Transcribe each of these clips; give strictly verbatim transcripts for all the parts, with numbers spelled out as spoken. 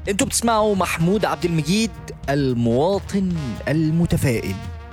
انتوا بتسمعوا محمود عبد المجيد، المواطن المتفائل.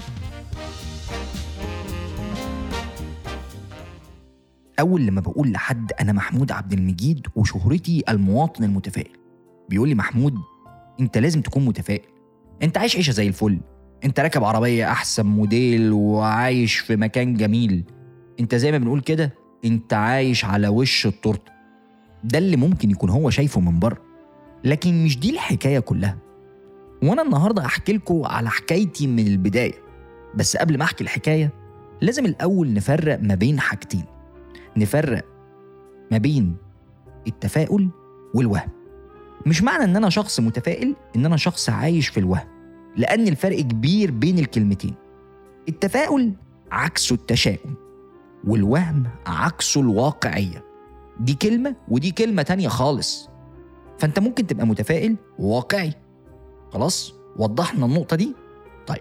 اول لما بقول لحد انا محمود عبد المجيد وشهرتي المواطن المتفائل، بيقول لي محمود انت لازم تكون متفائل، انت عايش عيشه زي الفل، انت راكب عربيه احسن موديل وعايش في مكان جميل، انت زي ما بنقول كده انت عايش على وش التورته. ده اللي ممكن يكون هو شايفه من بره، لكن مش دي الحكايه كلها. وانا النهارده احكي لكم على حكايتي من البدايه، بس قبل ما احكي الحكايه لازم الاول نفرق ما بين حاجتين. نفرق ما بين التفاؤل والوهم. مش معنى ان انا شخص متفائل ان انا شخص عايش في الوهم، لان الفرق كبير بين الكلمتين. التفاؤل عكسه التشاؤم، والوهم عكسه الواقعيه. دي كلمه ودي كلمه تانية خالص. فانت ممكن تبقى متفائل وواقعي. خلاص وضحنا النقطه دي. طيب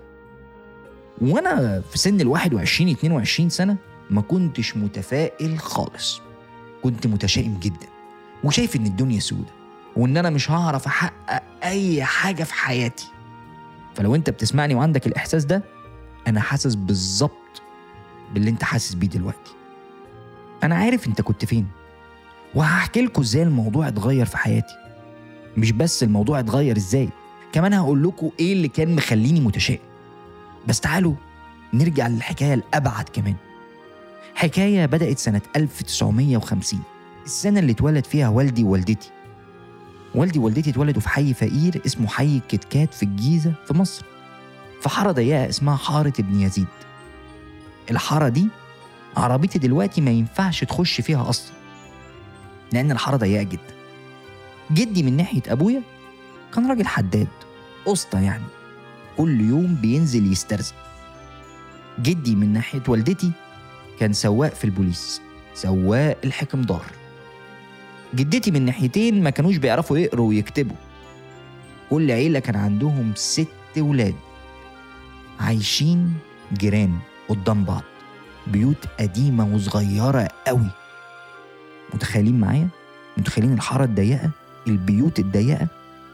وانا في سن الواحد وعشرين اتنين وعشرين سنه ما كنتش متفائل خالص، كنت متشائم جدا وشايف ان الدنيا سودة وان انا مش هعرف احقق اي حاجة في حياتي. فلو انت بتسمعني وعندك الاحساس ده، انا حاسس بالظبط باللي انت حاسس بيه دلوقتي. انا عارف انت كنت فين، وهحكي لكم ازاي الموضوع اتغير في حياتي. مش بس الموضوع اتغير ازاي، كمان هقول لكم ايه اللي كان مخليني متشائم. بس تعالوا نرجع للحكاية الابعد كمان. حكاية بدأت سنة ألف وتسعمية وخمسين، السنة اللي اتولد فيها والدي ووالدتي. والدي ووالدتي اتولدوا في حي فقير اسمه حي الكتكات في الجيزة في مصر، في حارة ضيقة اسمها حارة ابن يزيد. الحارة دي عربيتي دلوقتي ما ينفعش تخش فيها أصلا، لأن الحارة ضيقة جدا. جدي من ناحية أبويا كان راجل حداد قسطة، يعني كل يوم بينزل يسترزق. جدي من ناحية والدتي كان سواق في البوليس، سواق الحكمدار. جدتي من ناحيتين ما كانوش بيعرفوا يقروا ويكتبوا. كل عيلة كان عندهم ست ولاد عايشين جيران قدام بعض، بيوت قديمة وصغيرة قوي. متخيلين معايا؟ متخيلين الحارة الضيقة، البيوت الضيقة؟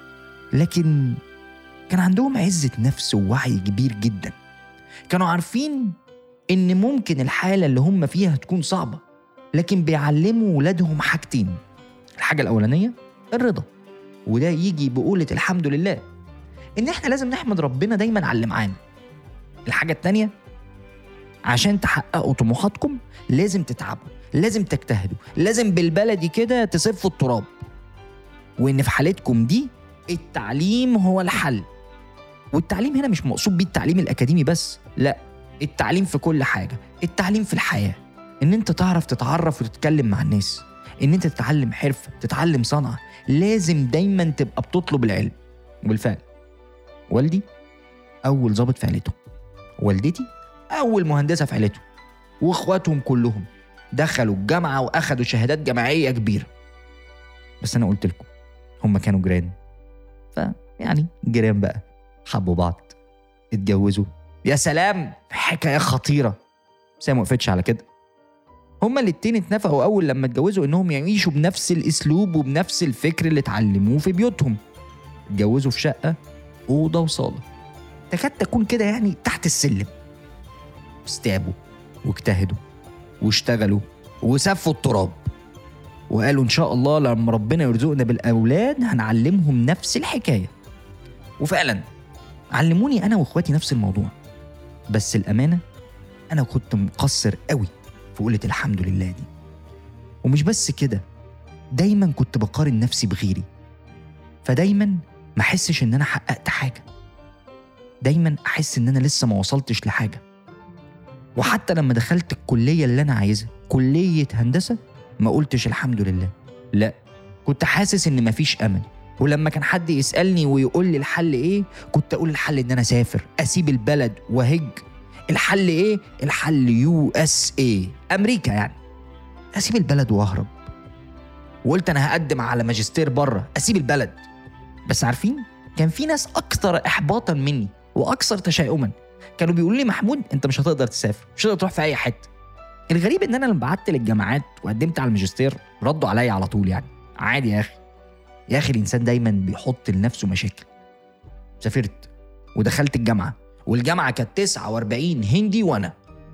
لكن كان عندهم عزة نفس ووعي كبير جدا. كانوا عارفين إن ممكن الحالة اللي هم فيها تكون صعبة، لكن بيعلموا ولادهم حاجتين. الحاجة الأولانية الرضا، وده يجي بقولة الحمد لله، إن إحنا لازم نحمد ربنا دايما على اللي معانا. الحاجة التانية، عشان تحققوا طموحاتكم لازم تتعبوا، لازم تجتهدوا، لازم بالبلدي كده تصفوا التراب. وإن في حالتكم دي التعليم هو الحل. والتعليم هنا مش مقصود بيه التعليم الأكاديمي بس، لا، التعليم في كل حاجة. التعليم في الحياة، إن أنت تعرف تتعرف وتتكلم مع الناس، إن أنت تتعلم حرفة، تتعلم صنعة. لازم دايما تبقى بتطلب العلم. وبالفعل والدي أول ضابط في عيلته، والدتي أول مهندسة في عيلته، وإخواتهم كلهم دخلوا الجامعة وأخدوا شهادات جامعية كبيرة. بس أنا قلت لكم هم كانوا جيران، فيعني جيران بقى، حبوا بعض، اتجوزوا. يا سلام، حكاية خطيرة. بس ما وقفتش على كده. هما الاتنين اتنفقوا أول لما اتجوزوا إنهم يعيشوا بنفس الأسلوب وبنفس الفكر اللي اتعلموه في بيوتهم. اتجوزوا في شقة أوضة وصالة، تكاد تكون كده يعني تحت السلم. بس تعبوا واجتهدوا واشتغلوا وسفوا التراب، وقالوا إن شاء الله لما ربنا يرزقنا بالأولاد هنعلمهم نفس الحكاية. وفعلا علموني أنا وإخواتي نفس الموضوع. بس الأمانة أنا كنت مقصر قوي في قولة الحمد لله دي. ومش بس كده، دايما كنت بقارن نفسي بغيري، فدايما ما أحسش إن أنا حققت حاجة، دايما أحس إن أنا لسه ما وصلتش لحاجة. وحتى لما دخلت الكلية اللي أنا عايزها، كلية هندسة، ما قلتش الحمد لله، لا، كنت حاسس إن مفيش أمل. ولما كان حد يسألني ويقول لي الحل إيه، كنت أقول الحل إن أنا أسافر، أسيب البلد وهج. الحل إيه؟ الحل يو اس اي، أمريكا يعني. أسيب البلد وأهرب. وقلت أنا هقدم على ماجستير بره، أسيب البلد. بس عارفين، كان في ناس أكثر إحباطا مني وأكثر تشاؤما كانوا بيقولوا لي محمود أنت مش هتقدر تسافر، مش هتقدر تروح في أي حتة. الغريب إن أنا لما بعت للجامعات وقدمت على الماجستير ردوا عليا على طول، يعني عادي يا أخي، يا أخي الإنسان دايما بيحط لنفسه مشاكل. سافرت ودخلت الجامعة، والجامعة كانت تسعة وأربعين هندي وأنا،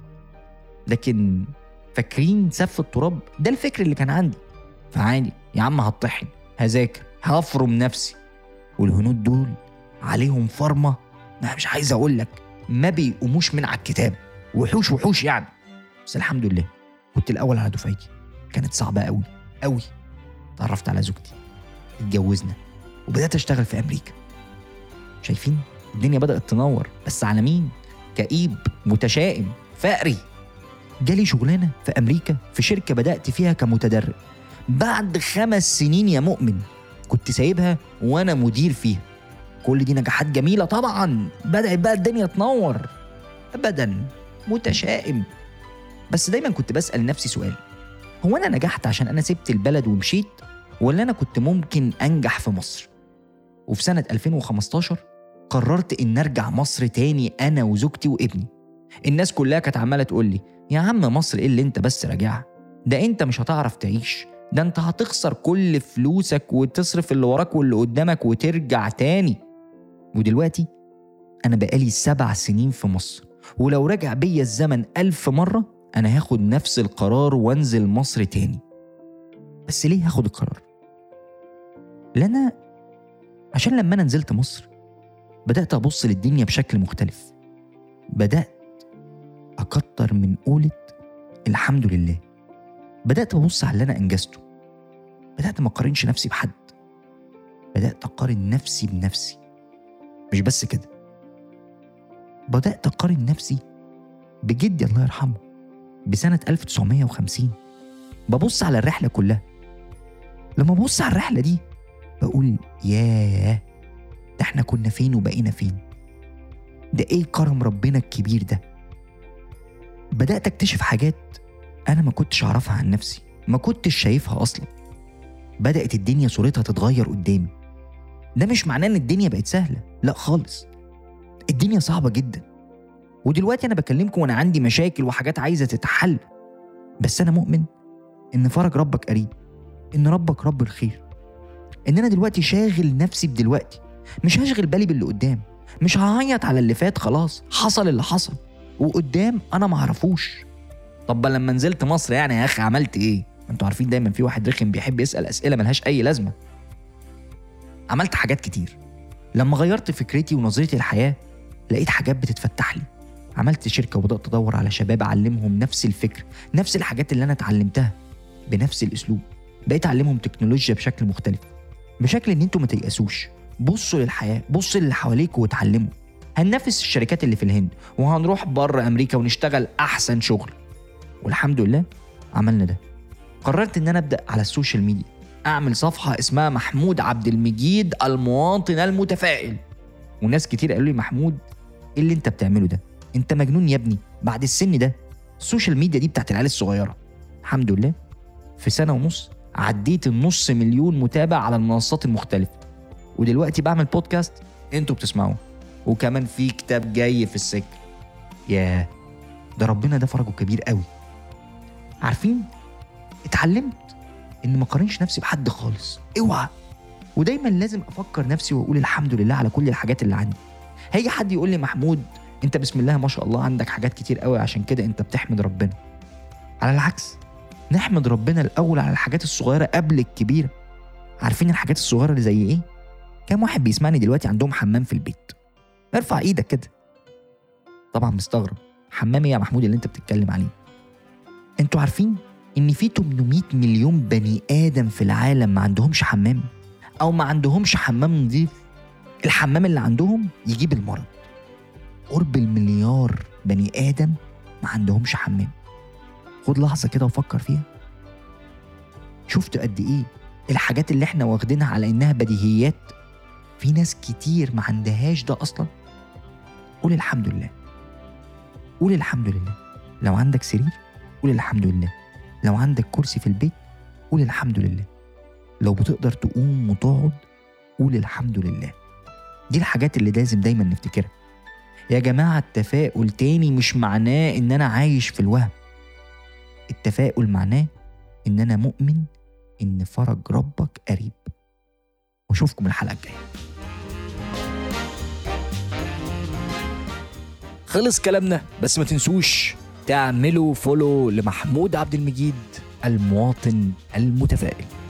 لكن فاكرين سف التراب ده الفكر اللي كان عندي. فعادي يا عم، هطحن، هذاكر، هفرم نفسي. والهنود دول عليهم فرمة ما مش عايز أقول لك، ما بيقوموش من على الكتاب، وحوش وحوش يعني. بس الحمد لله كنت الأول على دفعتي. كانت صعبة قوي قوي. تعرفت على زوجتي، اتجوزنا، وبدأت أشتغل في أمريكا. شايفين الدنيا بدأت تنور، بس على مين؟ كئيب، متشائم، فقري. جالي شغلانة في أمريكا في شركة بدأت فيها كمتدرب. بعد خمس سنين يا مؤمن كنت سايبها وأنا مدير فيها. كل دي نجاحات جميلة طبعا، بدأت بقى الدنيا تنور. أبدا، متشائم. بس دايما كنت بسأل نفسي سؤال: هو أنا نجحت عشان أنا سبت البلد ومشيت، ولا أنا كنت ممكن أنجح في مصر؟ وفي سنة ألفين وخمستاشر قررت إن أرجع مصر تاني أنا وزوجتي وابني. الناس كلها كانت عمالة تقول لي: يا عم مصر إيه اللي أنت بس راجعها؟ ده أنت مش هتعرف تعيش، ده أنت هتخسر كل فلوسك وتصرف اللي وراك واللي قدامك وترجع تاني. ودلوقتي أنا بقالي سبع سنين في مصر، ولو رجع بيا الزمن ألف مرة أنا هاخد نفس القرار وانزل مصر تاني. بس ليه هاخد القرار؟ لأن عشان لما أنا نزلت مصر بدأت أبص للدنيا بشكل مختلف. بدأت أكتر من قولة الحمد لله. بدأت أبص على اللي أنا أنجزته. بدأت ما أقارنش نفسي بحد، بدأت أقارن نفسي بنفسي. مش بس كده، بدأت أقارن نفسي بجدي الله يرحمه بسنة ألف وتسعمية وخمسين. ببص على الرحلة كلها. لما ببص على الرحلة دي بقول: ياه، ده احنا كنا فين وبقينا فين؟ ده ايه كرم ربنا الكبير ده؟ بدأت اكتشف حاجات انا ما كنتش اعرفها عن نفسي، ما كنتش شايفها اصلا. بدأت الدنيا صورتها تتغير قدامي. ده مش معناه ان الدنيا بقت سهلة، لا خالص، الدنيا صعبة جدا. ودلوقتي انا بكلمكم وانا عندي مشاكل وحاجات عايزة تتحل، بس انا مؤمن ان فرج ربك قريب، ان ربك رب الخير. ان انا دلوقتي شاغل نفسي بدلوقتي، مش هشغل بالي باللي قدام. مش هعيط على اللي فات، خلاص حصل اللي حصل، وقدام انا معرفوش. طب لما نزلت مصر يعني يا اخي عملت ايه؟ انتوا عارفين دايما في واحد رخم بيحب يسأل اسئلة ملهاش اي لازمة. عملت حاجات كتير. لما غيرت فكرتي ونظرتي للحياة لقيت حاجات بتتفتح لي. عملت شركة وبدأت أدور على شباب أعلمهم نفس الفكر، نفس الحاجات اللي أنا اتعلمتها بنفس الأسلوب. بقيت أعلمهم تكنولوجيا بشكل مختلف، بشكل إن أنتوا ما تيأسوش، بصوا للحياة، بصوا للي حواليكوا وتعلموا. هننافس الشركات اللي في الهند، وهنروح بره أمريكا ونشتغل أحسن شغل. والحمد لله عملنا ده. قررت إن أنا أبدأ على السوشيال ميديا أعمل صفحة اسمها محمود عبد المجيد المواطن المتفائل. وناس كتير قالوا لي: محمود إيه اللي أنت بتعمله ده؟ أنت مجنون يا ابني بعد السن ده، السوشيال ميديا دي بتاعت العيال الصغيرة. الحمد لله في سنة ونص عديت النص مليون متابع على المنصات المختلفة. ودلوقتي بعمل بودكاست انتوا بتسمعوه، وكمان في كتاب جاي في السكة. ياه، ده ربنا ده فرجه كبير قوي. عارفين، اتعلمت ان ما قارنش نفسي بحد خالص، اوعى. ودايما لازم افكر نفسي واقول الحمد لله على كل الحاجات اللي عندي. هيجي حد يقول لي: محمود انت بسم الله ما شاء الله عندك حاجات كتير قوي عشان كده انت بتحمد ربنا. على العكس، نحمد ربنا الاول على الحاجات الصغيره قبل الكبيره. عارفين الحاجات الصغيره اللي زي ايه؟ كم واحد بيسمعني دلوقتي عندهم حمام في البيت؟ ارفع ايدك كده. طبعا مستغرب، حمام ايه يا محمود اللي انت بتتكلم عليه؟ انتوا عارفين ان في ثمانمية مليون بني ادم في العالم ما عندهمش حمام، او ما عندهمش حمام نظيف؟ الحمام اللي عندهم يجيب المرض. قرب المليار بني ادم ما عندهمش حمام. خد لحظه كده وفكر فيها. شفت قد ايه الحاجات اللي احنا واخدينها على انها بديهيات في ناس كتير ما عندهاش ده اصلا؟ قول الحمد لله، قول الحمد لله. لو عندك سرير قول الحمد لله، لو عندك كرسي في البيت قول الحمد لله، لو بتقدر تقوم وتقعد قول الحمد لله. دي الحاجات اللي لازم دايما نفتكرها يا جماعة. التفاؤل تاني مش معناه ان انا عايش في الوهم. التفاؤل معناه ان انا مؤمن ان فرج ربك قريب. واشوفكم الحلقه الجايه. خلص كلامنا، بس ما تنسوش تعملوا فولو لمحمود عبد المجيد المواطن المتفائل.